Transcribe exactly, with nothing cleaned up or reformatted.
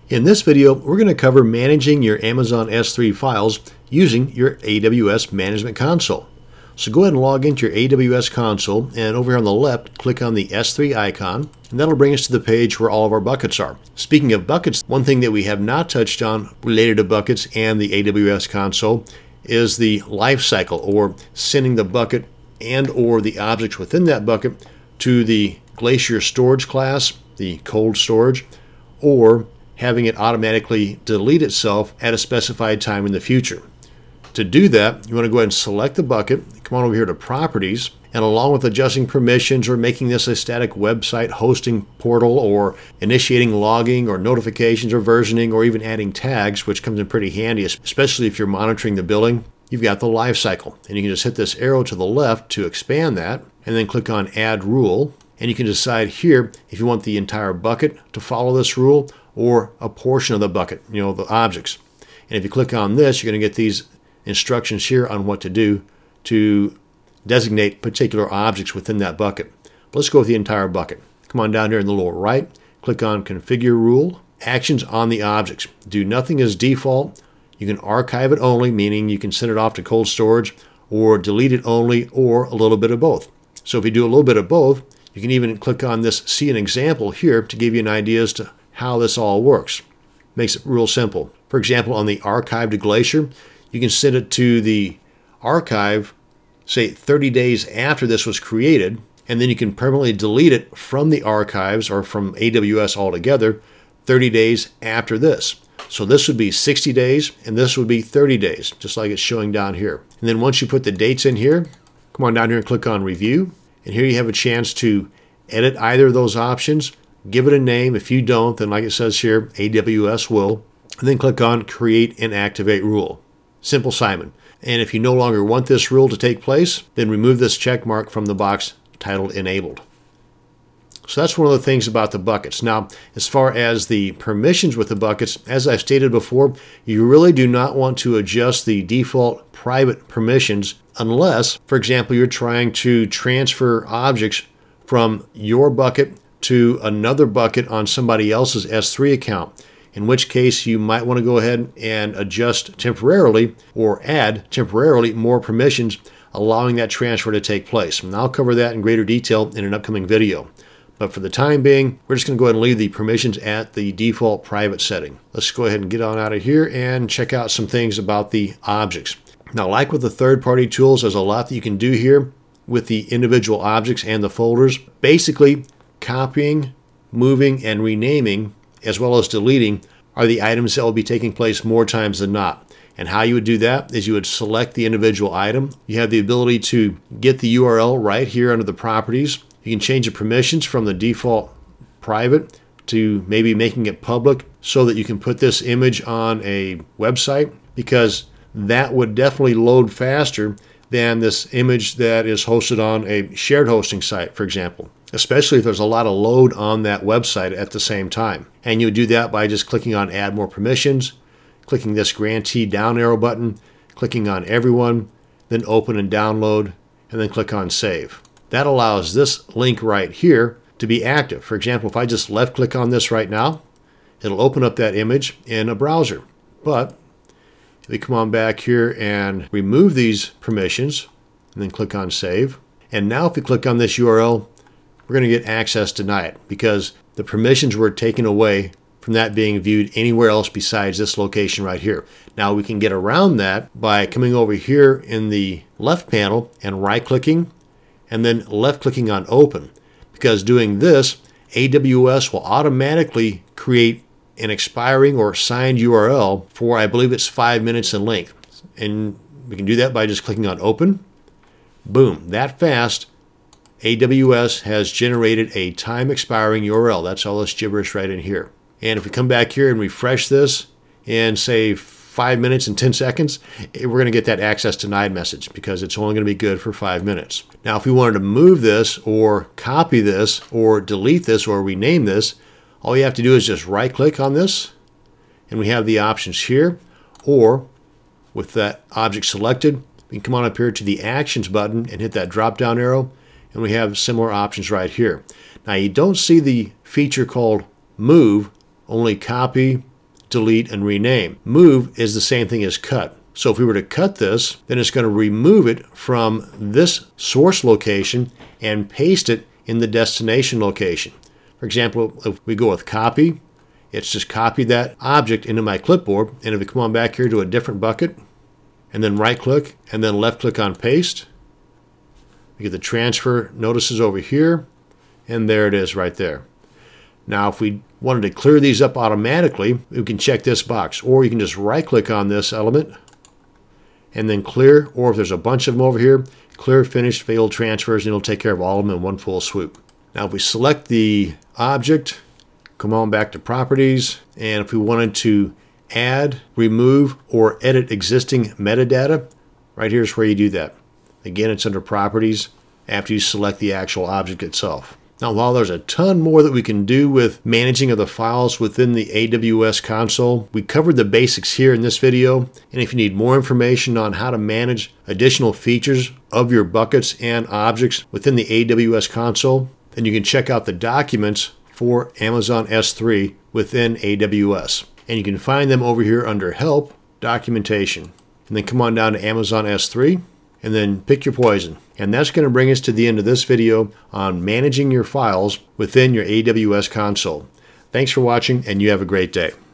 In this video, we're going to cover managing your Amazon S three files using your A W S Management Console. So go ahead and log into your A W S console, and over here on the left, click on the S three icon, and that'll bring us to the page where all of our buckets are. Speaking of buckets, one thing that we have not touched on related to buckets and the A W S console is the life cycle, or sending the bucket and or the objects within that bucket to the Glacier storage class, the cold storage, or having it automatically delete itself at a specified time in the future. To do that, you want to go ahead and select the bucket, come on over here to Properties, and along with adjusting permissions or making this a static website hosting portal, or initiating logging or notifications or versioning, or even adding tags, which comes in pretty handy, especially if you're monitoring the building, you've got the life cycle. And you can just hit this arrow to the left to expand that, and then click on Add Rule. And you can decide here if you want the entire bucket to follow this rule or a portion of the bucket, you know, the objects. And if you click on this, you're going to get these instructions here on what to do to designate particular objects within that bucket. Let's go with the entire bucket. Come on down here in the lower right, click on Configure Rule, Actions on the Objects. Do nothing as default. You can archive it only, meaning you can send it off to cold storage, or delete it only, or a little bit of both. So if you do a little bit of both, you can even click on this See an Example here to give you an idea as to how this all works. Makes it real simple. For example, on the Archive to Glacier, you can send it to the archive, say thirty days after this was created, and then you can permanently delete it from the archives or from A W S altogether thirty days after this. So this would be sixty days, and this would be thirty days, just like it's showing down here. And then once you put the dates in here, come on down here and click on Review, and here you have a chance to edit either of those options, give it a name. If you don't, then like it says here, A W S will, and then click on Create and Activate Rule. Simple Simon. And if you no longer want this rule to take place, then remove this check mark from the box titled Enabled. So that's one of the things about the buckets. Now, as far as the permissions with the buckets, as I've stated before, you really do not want to adjust the default private permissions unless, for example, you're trying to transfer objects from your bucket to another bucket on somebody else's S three account, in which case you might want to go ahead and adjust temporarily or add temporarily more permissions, allowing that transfer to take place. And I'll cover that in greater detail in an upcoming video. But for the time being, we're just going to go ahead and leave the permissions at the default private setting. Let's go ahead and get on out of here and check out some things about the objects. Now, like with the third-party tools, there's a lot that you can do here with the individual objects and the folders. Basically, copying, moving, and renaming, as well as deleting, are the items that will be taking place more times than not. And how you would do that is you would select the individual item. You have the ability to get the U R L right here under the properties. You can change the permissions from the default private to maybe making it public so that you can put this image on a website, because that would definitely load faster than this image that is hosted on a shared hosting site, for example, especially if there's a lot of load on that website at the same time. And you would do that by just clicking on Add More Permissions, clicking this Grantee down arrow button, clicking on Everyone, then Open and Download, and then click on Save. That allows this link right here to be active. For example, if I just left click on this right now, it'll open up that image in a browser. But if we come on back here and remove these permissions, and then click on Save, and now if we click on this U R L, we're going to get access denied because the permissions were taken away from that being viewed anywhere else besides this location right here. Now we can get around that by coming over here in the left panel and right-clicking, and then left-clicking on Open, because doing this, A W S will automatically create an expiring or signed U R L for, I believe it's five minutes in length. And we can do that by just clicking on Open. Boom, that fast, A W S has generated a time expiring U R L. That's all this gibberish right in here. And if we come back here and refresh this and say five minutes and ten seconds, we're going to get that access denied message because it's only going to be good for five minutes. Now, if we wanted to move this or copy this or delete this or rename this, all you have to do is just right click on this, and we have the options here. Or with that object selected, we can come on up here to the Actions button and hit that drop down arrow, and we have similar options right here. Now, you don't see the feature called Move, only Copy, delete, and rename. Move is the same thing as cut. So if we were to cut this, then it's going to remove it from this source location and paste it in the destination location. For example, if we go with copy, it's just copy that object into my clipboard. And if we come on back here to a different bucket, and then right click, and then left click on paste, we get the transfer notices over here, and there it is right there. Now if we wanted to clear these up automatically, we can check this box, or you can just right click on this element and then clear, or if there's a bunch of them over here, clear finished failed transfers, and it'll take care of all of them in one full swoop. Now if we select the object, come on back to properties, and if we wanted to add, remove, or edit existing metadata, right here is where you do that. Again, it's under properties after you select the actual object itself. Now, while there's a ton more that we can do with managing of the files within the A W S console, we covered the basics here in this video. And if you need more information on how to manage additional features of your buckets and objects within the A W S console, then you can check out the documents for Amazon S three within A W S. And you can find them over here under Help, Documentation. And then come on down to Amazon S three, and then pick your poison. And that's going to bring us to the end of this video on managing your files within your A W S console. Thanks for watching, and you have a great day.